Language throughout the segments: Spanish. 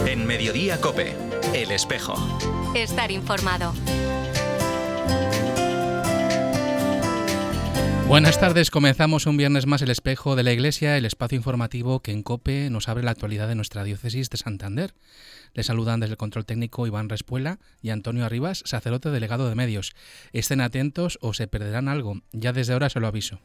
En Mediodía COPE, El Espejo. Estar informado. Buenas tardes, comenzamos un viernes más El Espejo de la Iglesia, el espacio informativo que en COPE nos abre la actualidad de nuestra diócesis de Santander. Les saludan desde el control técnico Iván Respuela y Antonio Arribas, sacerdote delegado de medios. Estén atentos o se perderán algo, ya desde ahora se lo aviso.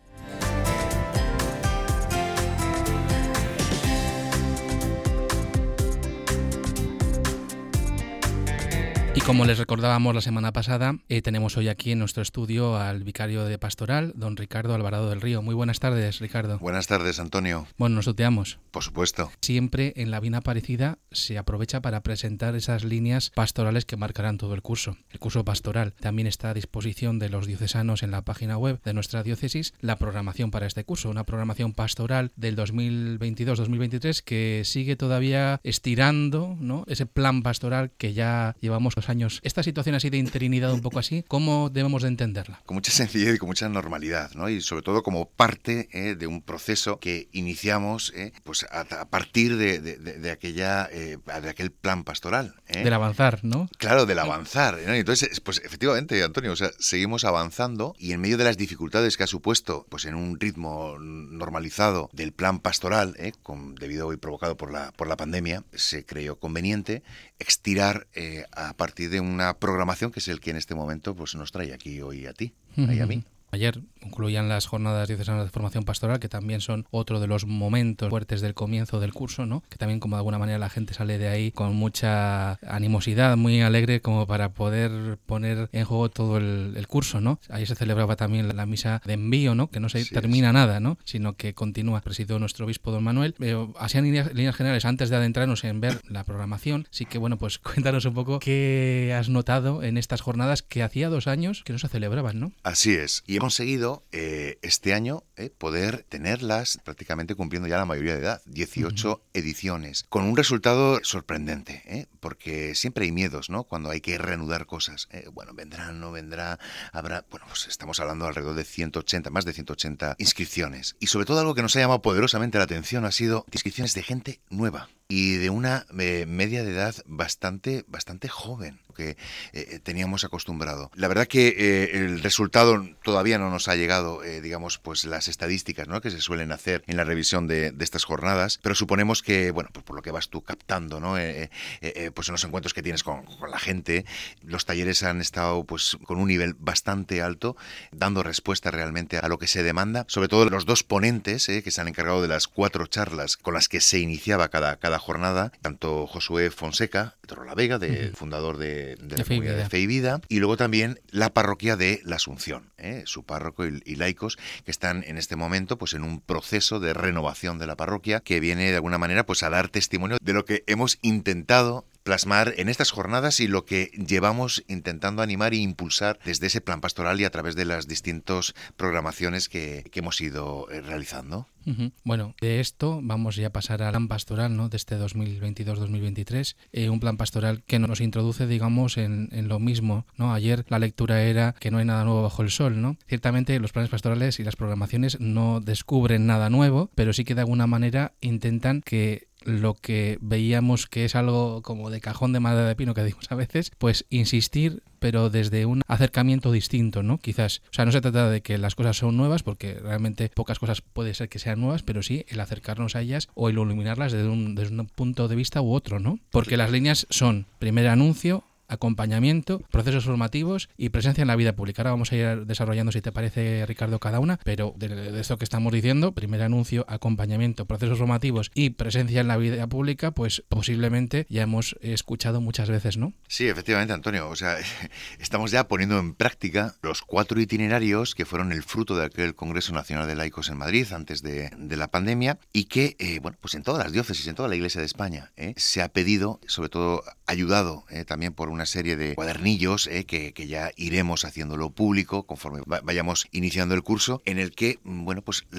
Y como les recordábamos la semana pasada, tenemos hoy aquí en nuestro estudio al vicario de Pastoral, don Ricardo Alvarado del Río. Muy buenas tardes, Ricardo. Buenas tardes, Antonio. Bueno, nos tuteamos. Por supuesto. Siempre en la Vina Aparecida se aprovecha para presentar esas líneas pastorales que marcarán todo el curso pastoral. También está a disposición de los diocesanos en la página web de nuestra diócesis la programación para este curso, una programación pastoral del 2022-2023 que sigue todavía estirando, ¿no?, ese plan pastoral que ya llevamos años. Esta situación así de interinidad un poco así, ¿cómo debemos de entenderla? Con mucha sencillez y con mucha normalidad, ¿no? Y sobre todo como parte de un proceso que iniciamos pues a partir de aquel plan pastoral. Del avanzar, ¿no? Claro, del avanzar, ¿no? Y entonces, pues efectivamente, Antonio, o sea, seguimos avanzando y en medio de las dificultades que ha supuesto, pues en un ritmo normalizado del plan pastoral, debido y provocado por la pandemia, se creyó conveniente estirar a partir de una programación que es el que en este momento pues nos trae aquí hoy a ti y a mí. Ayer concluían las jornadas diocesanas de formación pastoral, que también son otro de los momentos fuertes del comienzo del curso, ¿no? Que también como de alguna manera la gente sale de ahí con mucha animosidad, muy alegre como para poder poner en juego todo el curso, ¿no? Ayer se celebraba también la misa de envío, ¿no? Que no se termina nada, ¿no? Sino que continúa. Presidió nuestro obispo don Manuel. Así en líneas generales, antes de adentrarnos en ver la programación, sí que bueno, pues cuéntanos un poco qué has notado en estas jornadas que hacía 2 años que no se celebraban, ¿no? Así es. Y conseguido este año poder tenerlas prácticamente cumpliendo ya la mayoría de edad, 18 ediciones, con un resultado sorprendente, porque siempre hay miedos, ¿no? Cuando hay que reanudar cosas. Bueno, vendrá, no vendrá, habrá... Bueno, pues estamos hablando alrededor de 180, más de 180 inscripciones. Y sobre todo algo que nos ha llamado poderosamente la atención ha sido inscripciones de gente nueva y de una media de edad bastante joven que teníamos acostumbrado. La verdad que el resultado todavía no nos ha llegado, digamos, pues las estadísticas, ¿no?, que se suelen hacer en la revisión de estas jornadas, pero suponemos que, bueno, pues por lo que vas tú captando, ¿no?, pues en los encuentros que tienes con la gente, los talleres han estado pues con un nivel bastante alto, dando respuesta realmente a lo que se demanda, sobre todo los 2 ponentes que se han encargado de las 4 charlas con las que se iniciaba cada jornada, tanto Josué Fonseca, de Torrelavega, fundador de la comunidad de Fe y Vida, y luego también la parroquia de la Asunción, su párroco y laicos que están en este momento pues en un proceso de renovación de la parroquia que viene de alguna manera pues a dar testimonio de lo que hemos intentado plasmar en estas jornadas y lo que llevamos intentando animar e impulsar desde ese plan pastoral y a través de las distintas programaciones que hemos ido realizando. Bueno, de esto vamos ya a pasar al plan pastoral, ¿no?, de este 2022-2023, un plan pastoral que nos introduce, digamos, en lo mismo, ¿no? Ayer la lectura era que no hay nada nuevo bajo el sol, ¿no? Ciertamente los planes pastorales y las programaciones no descubren nada nuevo, pero sí que de alguna manera intentan que lo que veíamos que es algo como de cajón de madera de pino que decimos a veces, pues insistir, pero desde un acercamiento distinto, ¿no? Quizás, o sea, no se trata de que las cosas son nuevas, porque realmente pocas cosas puede ser que sean nuevas, pero sí el acercarnos a ellas o el iluminarlas desde un punto de vista u otro, ¿no? Porque las líneas son primer anuncio, acompañamiento, procesos formativos y presencia en la vida pública. Ahora vamos a ir desarrollando, si te parece, Ricardo, cada una, pero de esto que estamos diciendo, primer anuncio, acompañamiento, procesos formativos y presencia en la vida pública, pues posiblemente ya hemos escuchado muchas veces, ¿no? Sí, efectivamente, Antonio. O sea, estamos ya poniendo en práctica los 4 itinerarios que fueron el fruto de aquel Congreso Nacional de Laicos en Madrid antes de la pandemia y que, bueno, pues en todas las diócesis, en toda la Iglesia de España, se ha pedido, sobre todo ayudado también por una serie de cuadernillos que ya iremos haciéndolo público conforme vayamos iniciando el curso, en el que, bueno, pues la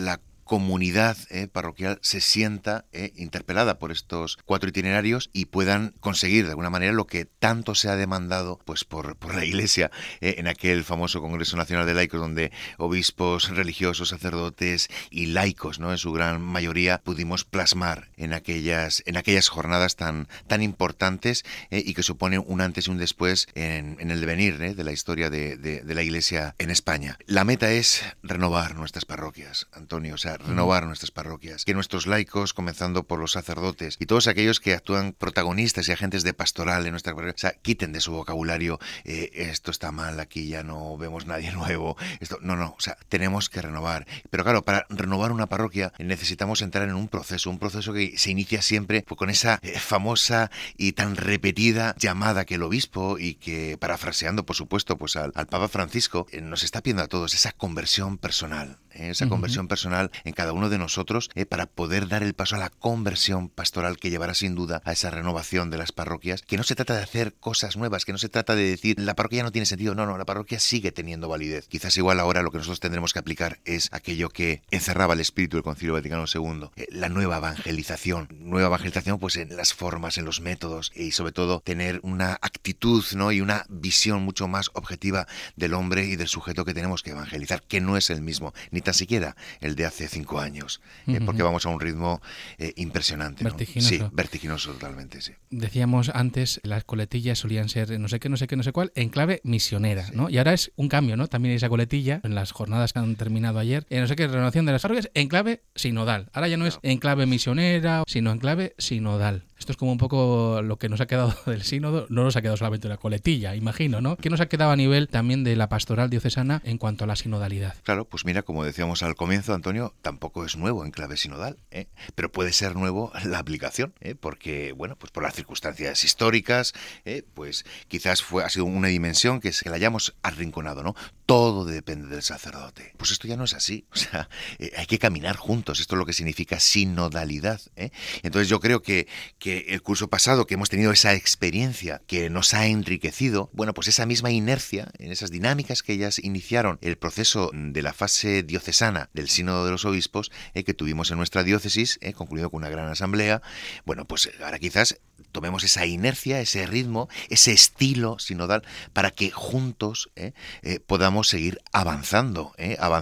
comunidad parroquial se sienta interpelada por estos 4 itinerarios y puedan conseguir de alguna manera lo que tanto se ha demandado pues por la Iglesia en aquel famoso Congreso Nacional de Laicos, donde obispos, religiosos, sacerdotes y laicos, ¿no?, en su gran mayoría pudimos plasmar en aquellas jornadas tan importantes y que suponen un antes y un después en el devenir de la historia de la Iglesia en España. La meta es renovar nuestras parroquias, Antonio, o sea, renovar nuestras parroquias, que nuestros laicos, comenzando por los sacerdotes y todos aquellos que actúan protagonistas y agentes de pastoral en nuestra parroquia, o sea, quiten de su vocabulario esto está mal, aquí ya no vemos nadie nuevo, esto no, o sea, tenemos que renovar. Pero claro, para renovar una parroquia necesitamos entrar en un proceso que se inicia siempre pues, con esa famosa y tan repetida llamada que el obispo, y que, parafraseando por supuesto pues al Papa Francisco, nos está pidiendo a todos, esa conversión personal. Esa conversión personal en cada uno de nosotros para poder dar el paso a la conversión pastoral que llevará sin duda a esa renovación de las parroquias, que no se trata de hacer cosas nuevas, que no se trata de decir la parroquia ya no tiene sentido, no, la parroquia sigue teniendo validez. Quizás igual ahora lo que nosotros tendremos que aplicar es aquello que encerraba el espíritu del Concilio Vaticano II, la nueva evangelización pues en las formas, en los métodos, y sobre todo tener una actitud, ¿no?, y una visión mucho más objetiva del hombre y del sujeto que tenemos que evangelizar, que no es el mismo, ni tan siquiera el de hace 5 años, porque vamos a un ritmo impresionante, ¿no? Vertiginoso. Sí, vertiginoso totalmente, sí. Decíamos antes, las coletillas solían ser no sé qué, cuál, en clave misionera, ¿no? Y ahora es un cambio, ¿no? También hay esa coletilla, en las jornadas que han terminado ayer, no sé qué, renovación de las parroquias, en clave sinodal. Ahora ya no es en clave misionera, sino en clave sinodal. Esto es como un poco lo que nos ha quedado del sínodo, no nos ha quedado solamente una coletilla, imagino, ¿no? ¿Qué nos ha quedado a nivel también de la pastoral diocesana en cuanto a la sinodalidad? Claro, pues mira, como decíamos al comienzo, Antonio, tampoco es nuevo en clave sinodal, pero puede ser nuevo la aplicación, porque, bueno, pues por las circunstancias históricas, pues quizás ha sido una dimensión que la hayamos arrinconado, ¿no? Todo depende del sacerdote. Pues esto ya no es así, o sea, hay que caminar juntos, esto es lo que significa sinodalidad, Entonces yo creo que el curso pasado, que hemos tenido esa experiencia que nos ha enriquecido, bueno, pues esa misma inercia, en esas dinámicas que ellas iniciaron el proceso de la fase diocesana del Sínodo de los Obispos, que tuvimos en nuestra diócesis, concluido con una gran asamblea, bueno, pues ahora quizás tomemos esa inercia, ese ritmo, ese estilo sinodal, para que juntos podamos seguir avanzando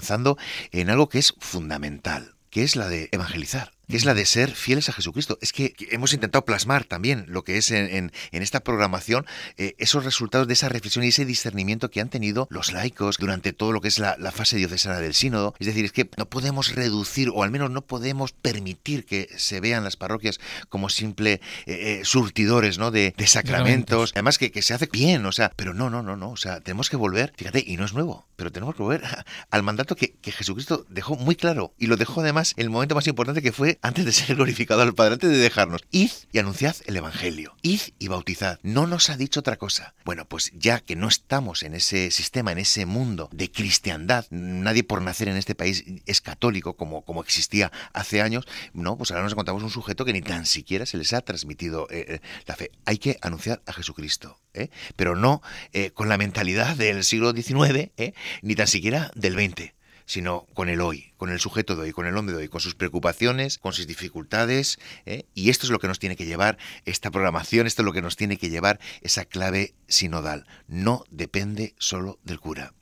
en algo que es fundamental, que es la de evangelizar, que es la de ser fieles a Jesucristo. Es que hemos intentado plasmar también lo que es en esta programación, esos resultados de esa reflexión y ese discernimiento que han tenido los laicos durante todo lo que es la fase diocesana del sínodo. Es decir, es que no podemos reducir, o al menos no podemos permitir que se vean las parroquias como simple surtidores, ¿no?, de sacramentos. Además que se hace bien, o sea, pero no, o sea, tenemos que volver, fíjate, y no es nuevo, pero tenemos que volver al mandato que Jesucristo dejó muy claro, y lo dejó además en el momento más importante, que fue antes de ser glorificado al Padre, antes de dejarnos. Id y anunciad el Evangelio. Id y bautizad. No nos ha dicho otra cosa. Bueno, pues ya que no estamos en ese sistema, en ese mundo de cristiandad, nadie por nacer en este país es católico como existía hace años, no, pues ahora nos encontramos un sujeto que ni tan siquiera se les ha transmitido la fe. Hay que anunciar a Jesucristo, pero no con la mentalidad del siglo XIX, ni tan siquiera del XX. Sino con el hoy, con el sujeto de hoy, con el hombre de hoy, con sus preocupaciones, con sus dificultades, y esto es lo que nos tiene que llevar esta programación, esto es lo que nos tiene que llevar esa clave sinodal. No depende solo del cura.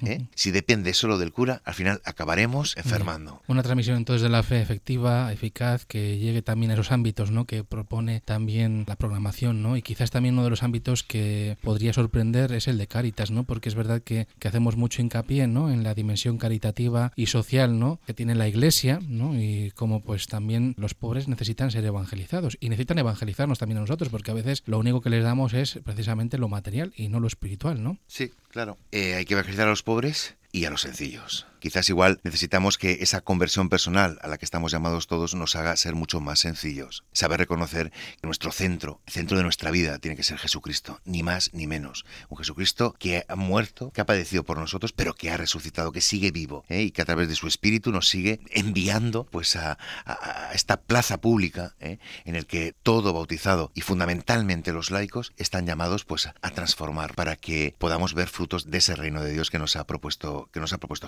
Si depende solo del cura, al final acabaremos enfermando. Una transmisión entonces de la fe efectiva, eficaz, que llegue también a esos ámbitos, ¿no?, que propone también la programación, ¿no? Y quizás también uno de los ámbitos que podría sorprender es el de Cáritas, ¿no? Porque es verdad que hacemos mucho hincapié, ¿no?, en la dimensión caritativa y social, ¿no?, que tiene la Iglesia, ¿no? Y como pues también los pobres necesitan ser evangelizados y necesitan evangelizarnos también a nosotros, porque a veces lo único que les damos es precisamente lo material y no lo espiritual, ¿no? Sí, claro. Hay que evangelizar a los pobres y a los sencillos. Quizás igual necesitamos que esa conversión personal a la que estamos llamados todos nos haga ser mucho más sencillos. Saber reconocer que nuestro centro, el centro de nuestra vida, tiene que ser Jesucristo, ni más ni menos. Un Jesucristo que ha muerto, que ha padecido por nosotros, pero que ha resucitado, que sigue vivo, y que a través de su Espíritu nos sigue enviando pues a esta plaza pública, en el que todo bautizado y fundamentalmente los laicos están llamados pues a transformar, para que podamos ver frutos de ese reino de Dios que nos ha propuesto Jesucristo.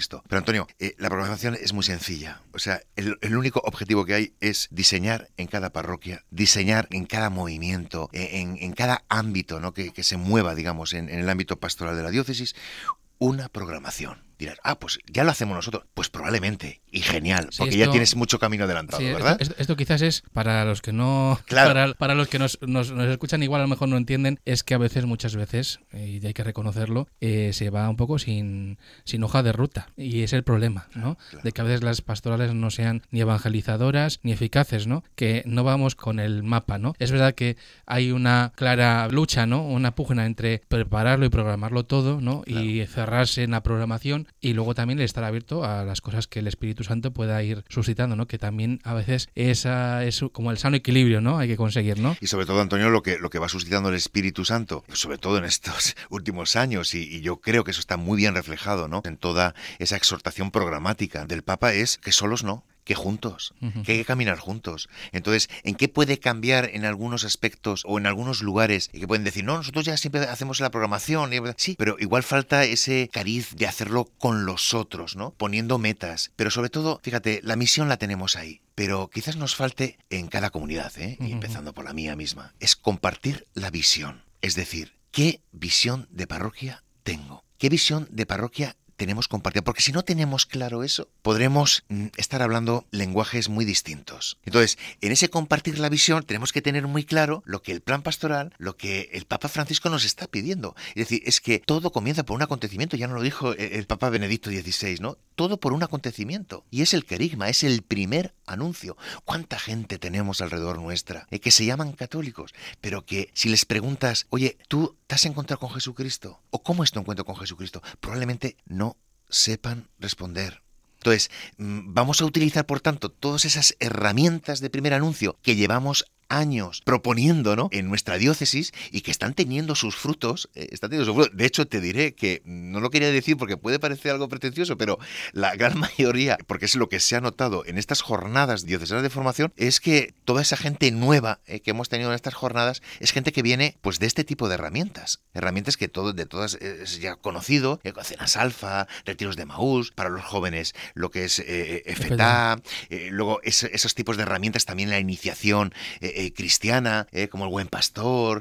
esto. Pero Antonio, la programación es muy sencilla. O sea, el único objetivo que hay es diseñar en cada parroquia, diseñar en cada movimiento, en cada ámbito, ¿no? que se mueva, digamos, en el ámbito pastoral de la diócesis, una programación. Dirás, pues ya lo hacemos nosotros. Pues probablemente, y genial, porque ya tienes mucho camino adelantado, sí, ¿verdad? Esto quizás es para los que no... Claro. Para los que nos escuchan igual a lo mejor no entienden, es que muchas veces, y hay que reconocerlo, se va un poco sin hoja de ruta. Y es el problema, ¿no? Claro. De que a veces las pastorales no sean ni evangelizadoras ni eficaces, ¿no? Que no vamos con el mapa, ¿no? Es verdad que hay una clara lucha, ¿no? Una pugna entre prepararlo y programarlo todo, ¿no? Claro. Y cerrarse en la programación, y luego también el estar abierto a las cosas que el Espíritu Santo pueda ir suscitando, ¿no? Que también a veces esa es como el sano equilibrio, ¿no? Hay que conseguir, ¿no? Y sobre todo, Antonio, lo que va suscitando el Espíritu Santo, sobre todo en estos últimos años, y yo creo que eso está muy bien reflejado, ¿no? En toda esa exhortación programática del Papa, es que solos no, que juntos, que hay que caminar juntos. Entonces, ¿en qué puede cambiar en algunos aspectos o en algunos lugares? Y que pueden decir, no, nosotros ya siempre hacemos la programación. Sí, pero igual falta ese cariz de hacerlo con los otros, ¿no? Poniendo metas. Pero sobre todo, fíjate, la misión la tenemos ahí. Pero quizás nos falte en cada comunidad, y empezando por la mía misma, es compartir la visión. Es decir, ¿qué visión de parroquia tengo? ¿Qué visión de parroquia tenemos compartida? Porque si no tenemos claro eso, podremos estar hablando lenguajes muy distintos. Entonces, en ese compartir la visión tenemos que tener muy claro lo que el plan pastoral, lo que el Papa Francisco nos está pidiendo. Es decir, es que todo comienza por un acontecimiento, ya nos lo dijo el Papa Benedicto XVI, ¿no? Todo por un acontecimiento. Y es el querigma, es el primer anuncio. ¿Cuánta gente tenemos alrededor nuestra que se llaman católicos, pero que si les preguntas, oye, ¿tú te has encontrado con Jesucristo? ¿O cómo es tu encuentro con Jesucristo? Probablemente no sepan responder. Entonces, vamos a utilizar, por tanto, todas esas herramientas de primer anuncio que llevamos años proponiendo, ¿no?, en nuestra diócesis, y que están teniendo sus frutos, De hecho, te diré que no lo quería decir porque puede parecer algo pretencioso, pero la gran mayoría, porque es lo que se ha notado en estas jornadas diocesanas de formación, es que toda esa gente nueva que hemos tenido en estas jornadas es gente que viene pues de este tipo de herramientas que de todas es ya conocido, cenas alfa, retiros de Maús, para los jóvenes lo que es FETA, luego esos tipos de herramientas, también la iniciación cristiana, como el Buen Pastor,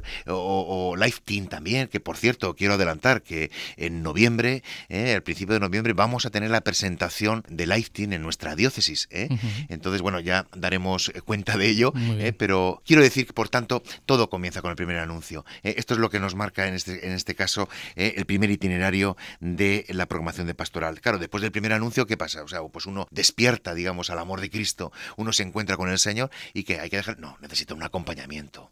o Life Team también, que por cierto quiero adelantar que en noviembre, al principio de noviembre, vamos a tener la presentación de Life Team en nuestra diócesis. Entonces, bueno, ya daremos cuenta de ello, pero quiero decir que, por tanto, todo comienza con el primer anuncio. Esto es lo que nos marca en este caso el primer itinerario de la programación de pastoral. Claro, después del primer anuncio, ¿qué pasa? O sea, pues uno despierta, digamos, al amor de Cristo, uno se encuentra con el Señor, y que hay que dejar, no, necesita un acompañamiento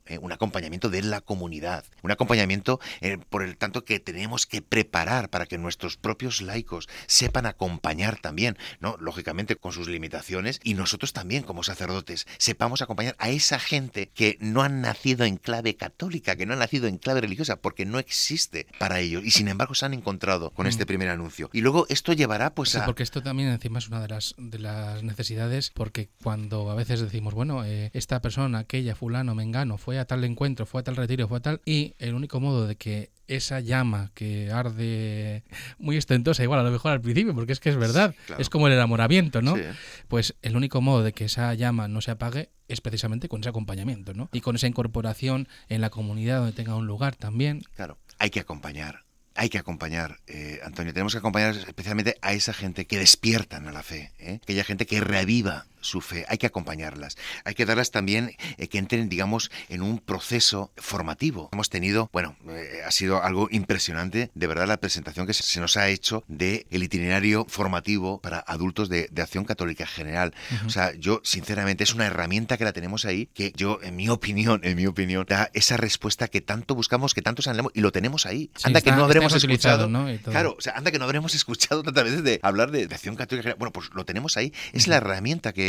de la comunidad, un acompañamiento, por el tanto, que tenemos que preparar para que nuestros propios laicos sepan acompañar también, ¿no? Lógicamente con sus limitaciones, y nosotros también como sacerdotes sepamos acompañar a esa gente que no han nacido en clave católica, que no han nacido en clave religiosa, porque no existe para ellos, y sin embargo se han encontrado con este primer anuncio. Y luego esto llevará pues porque esto también encima es una de las necesidades, porque cuando a veces decimos, bueno, esta persona, aquella, fulano, mengano, fue a tal encuentro, fue a tal retiro, fue a tal, y el único modo de que esa llama que arde muy ostentosa, igual a lo mejor al principio, porque es que es verdad, sí, claro, es como el enamoramiento, ¿no? Sí. Pues el único modo de que esa llama no se apague es precisamente con ese acompañamiento, ¿no? Y con esa incorporación en la comunidad donde tenga un lugar también. Claro, hay que acompañar, Antonio, tenemos que acompañar especialmente a esa gente que despiertan a la fe, aquella gente que reaviva su fe, hay que acompañarlas, hay que darlas también que entren, digamos, en un proceso formativo. Hemos tenido, ha sido algo impresionante, de verdad, la presentación que se nos ha hecho del itinerario formativo para adultos de Acción Católica General. O sea, yo, sinceramente, es una herramienta que la tenemos ahí, que yo, en mi opinión, da esa respuesta que tanto buscamos, que tanto anhelamos, y lo tenemos ahí. Sí, anda, que no habremos escuchado, ¿no? Claro, o sea, anda que no habremos escuchado tantas veces de hablar de Acción Católica General. Bueno, pues lo tenemos ahí, es la herramienta que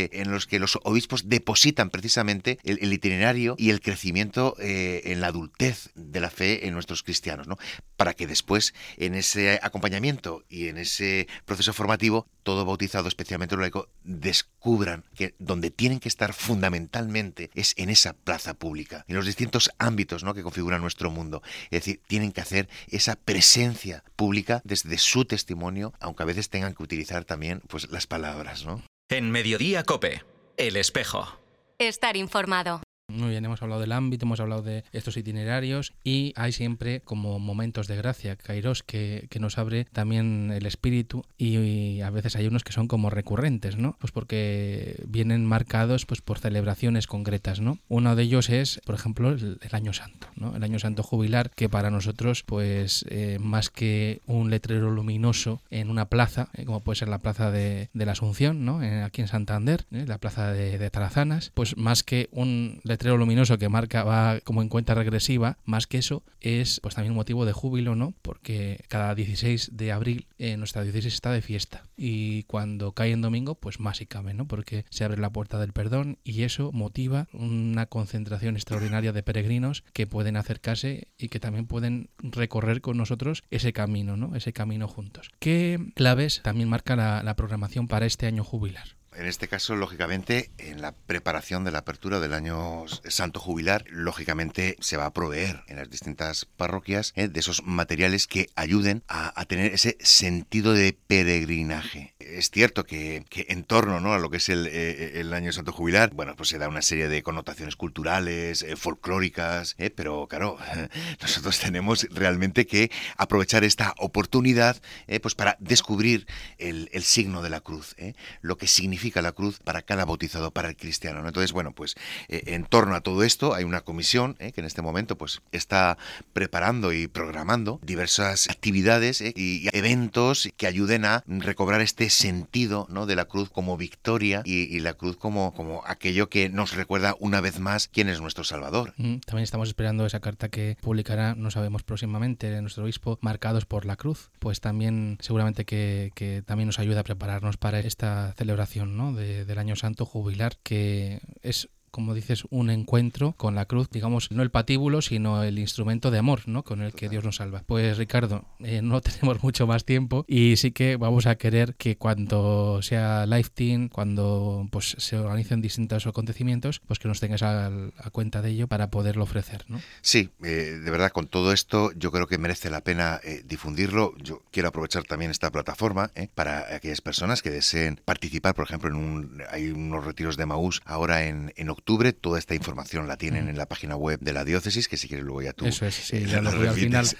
en los que los obispos depositan precisamente el itinerario y el crecimiento en la adultez de la fe en nuestros cristianos, ¿no? Para que después, en ese acompañamiento y en ese proceso formativo, todo bautizado, especialmente el laico, descubran que donde tienen que estar fundamentalmente es en esa plaza pública, en los distintos ámbitos, ¿no?, que configuran nuestro mundo. Es decir, tienen que hacer esa presencia pública desde su testimonio, aunque a veces tengan que utilizar también pues las palabras, ¿no? En Mediodía COPE, El Espejo. Estar informado. Muy bien, hemos hablado del ámbito, hemos hablado de estos itinerarios y hay siempre como momentos de gracia, kairos, que nos abre también el espíritu y a veces hay unos que son como recurrentes, ¿no? Pues porque vienen marcados pues por celebraciones concretas, ¿no? Uno de ellos es, por ejemplo, el Año Santo, ¿no? El Año Santo jubilar, que para nosotros pues más que un letrero luminoso en una plaza, como puede ser la plaza de la Asunción, ¿no? Aquí en Santander, la plaza de Tarazanas, pues más que un letrero luminoso que va como en cuenta regresiva, más que eso es pues también un motivo de júbilo, ¿no? Porque cada 16 de abril nuestra diócesis está de fiesta y cuando cae en domingo pues más si cabe, ¿no? Porque se abre la puerta del perdón y eso motiva una concentración extraordinaria de peregrinos que pueden acercarse y que también pueden recorrer con nosotros ese camino, ¿no? Ese camino juntos. ¿Qué claves también marca la programación para este año jubilar? En este caso, lógicamente, en la preparación de la apertura del Año Santo Jubilar, lógicamente se va a proveer en las distintas parroquias de esos materiales que ayuden a tener ese sentido de peregrinaje. Es cierto que en torno, ¿no?, a lo que es el Año Santo Jubilar, bueno, pues se da una serie de connotaciones culturales, folclóricas, pero claro, nosotros tenemos realmente que aprovechar esta oportunidad pues para descubrir el signo de la cruz, lo que significa la cruz para cada bautizado, para el cristiano, ¿no? Entonces, bueno, pues en torno a todo esto hay una comisión que en este momento pues está preparando y programando diversas actividades y eventos que ayuden a recobrar este sentido, ¿no?, de la cruz como victoria y la cruz como aquello que nos recuerda una vez más quién es nuestro Salvador. También estamos esperando esa carta que publicará, no sabemos próximamente, nuestro obispo, marcados por la cruz, pues también seguramente que también nos ayuda a prepararnos para esta celebración, ¿no?, del Año Santo Jubilar, que es, como dices, un encuentro con la cruz, digamos, no el patíbulo, sino el instrumento de amor, ¿no?, con el que Dios nos salva. Pues Ricardo, no tenemos mucho más tiempo y sí que vamos a querer que cuando sea Life Team, cuando pues se organicen distintos acontecimientos, pues que nos tengas a cuenta de ello para poderlo ofrecer, ¿no? Sí, de verdad, con todo esto yo creo que merece la pena difundirlo. Yo quiero aprovechar también esta plataforma para aquellas personas que deseen participar, por ejemplo, hay unos retiros de Emaús ahora en octubre. Toda esta información la tienen en la página web de la diócesis, que si quieres luego ya tú. Eso es, sí, ya luego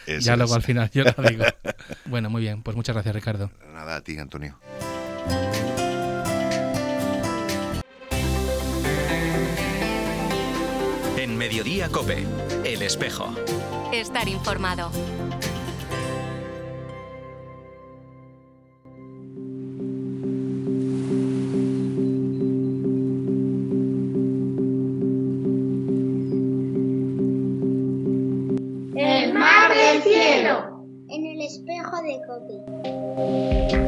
al final yo lo digo. Bueno, muy bien, pues muchas gracias, Ricardo. Nada, a ti, Antonio. En Mediodía COPE, El Espejo. Estar informado. El mar del cielo. En el espejo de COPE.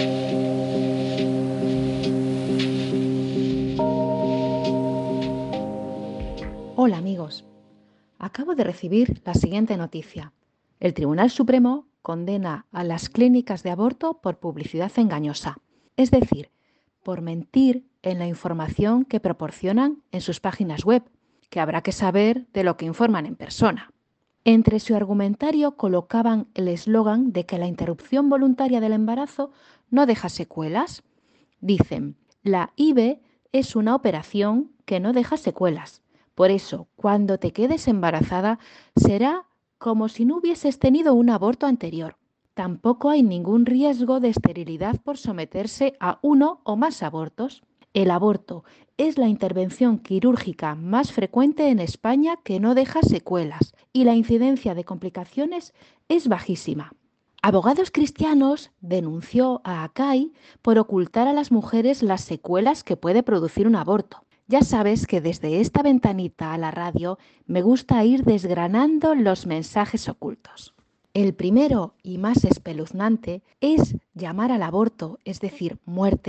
Hola amigos, acabo de recibir la siguiente noticia. El Tribunal Supremo condena a las clínicas de aborto por publicidad engañosa, es decir, por mentir en la información que proporcionan en sus páginas web, que habrá que saber de lo que informan en persona. Entre su argumentario colocaban el eslogan de que la interrupción voluntaria del embarazo no deja secuelas. Dicen, la IVE es una operación que no deja secuelas. Por eso, cuando te quedes embarazada, será como si no hubieses tenido un aborto anterior. Tampoco hay ningún riesgo de esterilidad por someterse a uno o más abortos. El aborto es la intervención quirúrgica más frecuente en España que no deja secuelas y la incidencia de complicaciones es bajísima. Abogados Cristianos denunció a ACAI por ocultar a las mujeres las secuelas que puede producir un aborto. Ya sabes que desde esta ventanita a la radio me gusta ir desgranando los mensajes ocultos. El primero y más espeluznante es llamar al aborto, es decir, muerte,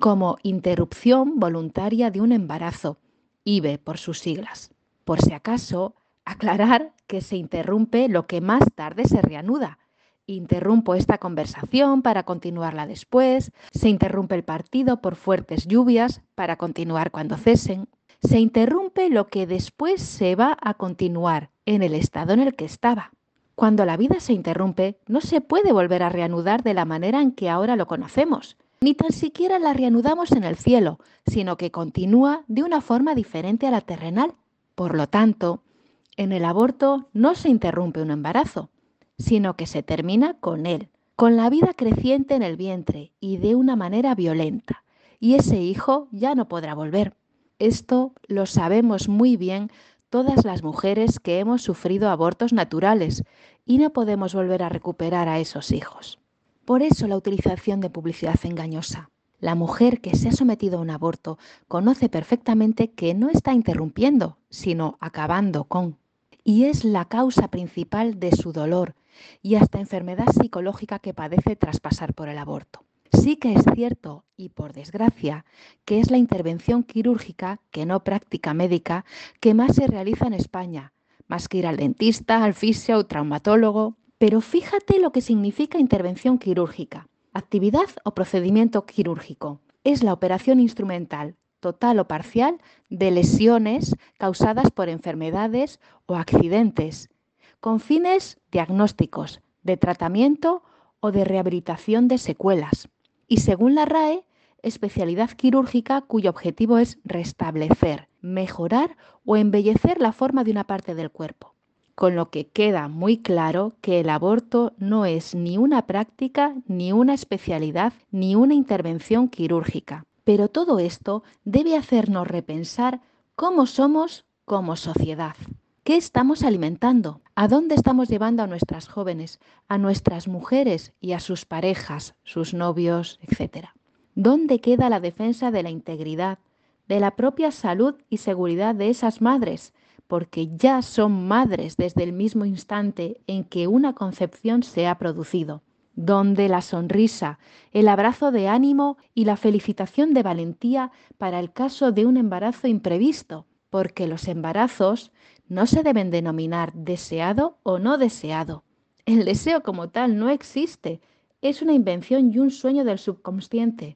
como interrupción voluntaria de un embarazo, IVE por sus siglas. Por si acaso, aclarar que se interrumpe lo que más tarde se reanuda. Interrumpo esta conversación para continuarla después, se interrumpe el partido por fuertes lluvias para continuar cuando cesen, se interrumpe lo que después se va a continuar en el estado en el que estaba. Cuando la vida se interrumpe, no se puede volver a reanudar de la manera en que ahora lo conocemos, ni tan siquiera la reanudamos en el cielo, sino que continúa de una forma diferente a la terrenal. Por lo tanto, en el aborto no se interrumpe un embarazo, sino que se termina con él, con la vida creciente en el vientre y de una manera violenta, y ese hijo ya no podrá volver. Esto lo sabemos muy bien todas las mujeres que hemos sufrido abortos naturales y no podemos volver a recuperar a esos hijos. Por eso la utilización de publicidad engañosa. La mujer que se ha sometido a un aborto conoce perfectamente que no está interrumpiendo, sino acabando con. Y es la causa principal de su dolor y hasta enfermedad psicológica que padece tras pasar por el aborto. Sí que es cierto, y por desgracia, que es la intervención quirúrgica, que no práctica médica, que más se realiza en España, más que ir al dentista, al fisio o traumatólogo. Pero fíjate lo que significa intervención quirúrgica. Actividad o procedimiento quirúrgico. Es la operación instrumental, total o parcial, de lesiones causadas por enfermedades o accidentes, con fines diagnósticos, de tratamiento o de rehabilitación de secuelas. Y según la RAE, especialidad quirúrgica cuyo objetivo es restablecer, mejorar o embellecer la forma de una parte del cuerpo. Con lo que queda muy claro que el aborto no es ni una práctica, ni una especialidad, ni una intervención quirúrgica. Pero todo esto debe hacernos repensar cómo somos como sociedad. ¿Qué estamos alimentando? ¿A dónde estamos llevando a nuestras jóvenes, a nuestras mujeres y a sus parejas, sus novios, etcétera? ¿Dónde queda la defensa de la integridad, de la propia salud y seguridad de esas madres? Porque ya son madres desde el mismo instante en que una concepción se ha producido, donde la sonrisa, el abrazo de ánimo y la felicitación de valentía para el caso de un embarazo imprevisto, porque los embarazos no se deben denominar deseado o no deseado. El deseo como tal no existe, es una invención y un sueño del subconsciente.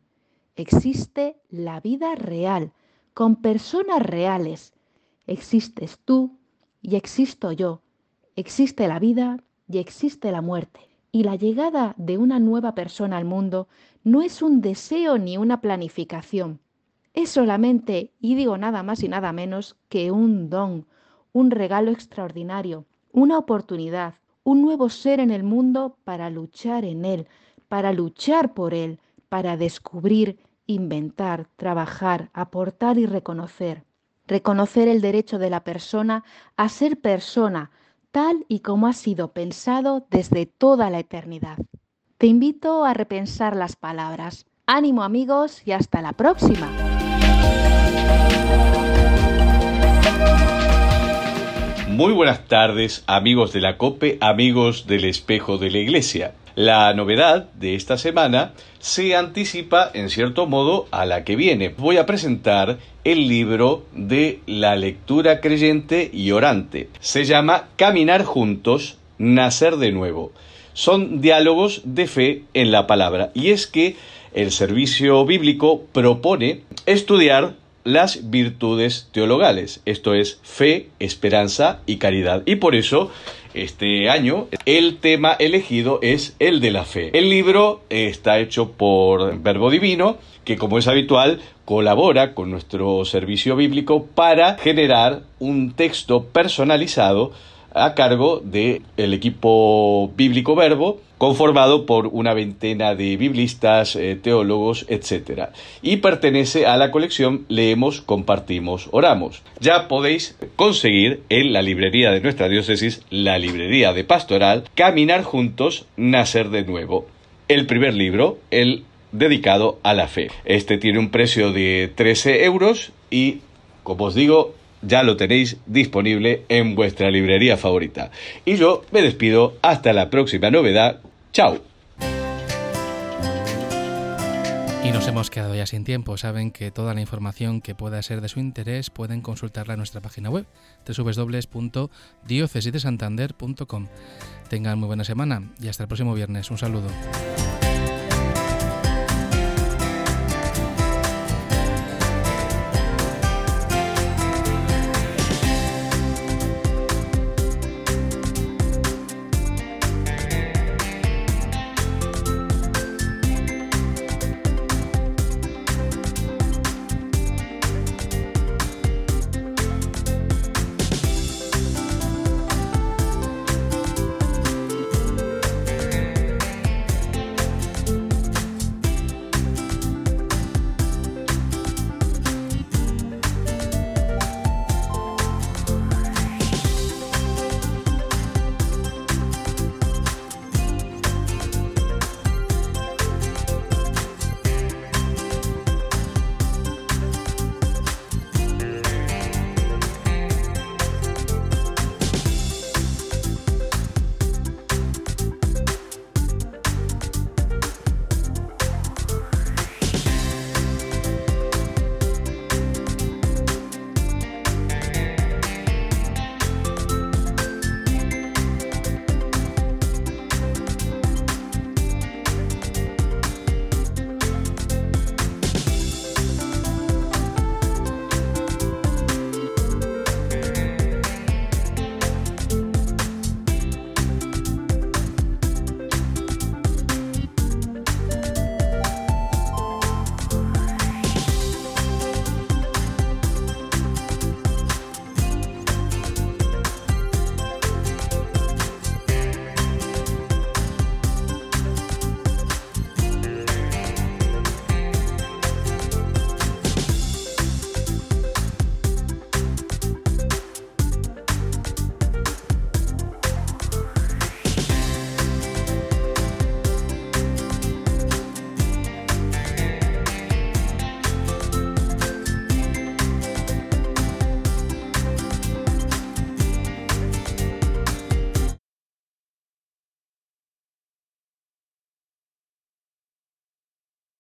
Existe la vida real, con personas reales. Existes tú y existo yo, existe la vida y existe la muerte. Y la llegada de una nueva persona al mundo no es un deseo ni una planificación. Es solamente, y digo nada más y nada menos, que un don, un regalo extraordinario, una oportunidad, un nuevo ser en el mundo para luchar en él, para luchar por él, para descubrir, inventar, trabajar, aportar y reconocer. Reconocer el derecho de la persona a ser persona, tal y como ha sido pensado desde toda la eternidad. Te invito a repensar las palabras. Ánimo amigos y hasta la próxima. Muy buenas tardes, amigos de la COPE, amigos del Espejo de la Iglesia. La novedad de esta semana se anticipa, en cierto modo, a la que viene. Voy a presentar el libro de la lectura creyente y orante. Se llama Caminar juntos, nacer de nuevo. Son diálogos de fe en la palabra. Y es que el servicio bíblico propone estudiar las virtudes teologales, esto es fe, esperanza y caridad. Y por eso, este año, el tema elegido es el de la fe. El libro está hecho por Verbo Divino, que como es habitual, colabora con nuestro servicio bíblico para generar un texto personalizado a cargo del equipo bíblico Verbo, conformado por una veintena de biblistas, teólogos, etc. Y pertenece a la colección Leemos, Compartimos, Oramos. Ya podéis conseguir en la librería de nuestra diócesis, la librería de Pastoral, Caminar juntos, nacer de nuevo. El primer libro, el dedicado a la fe. Este tiene un precio de 13 euros y, como os digo, ya lo tenéis disponible en vuestra librería favorita. Y yo me despido hasta la próxima novedad. ¡Chao! Y nos hemos quedado ya sin tiempo. Saben que toda la información que pueda ser de su interés pueden consultarla en nuestra página web www.diocesisdesantander.com. Tengan muy buena semana y hasta el próximo viernes. Un saludo.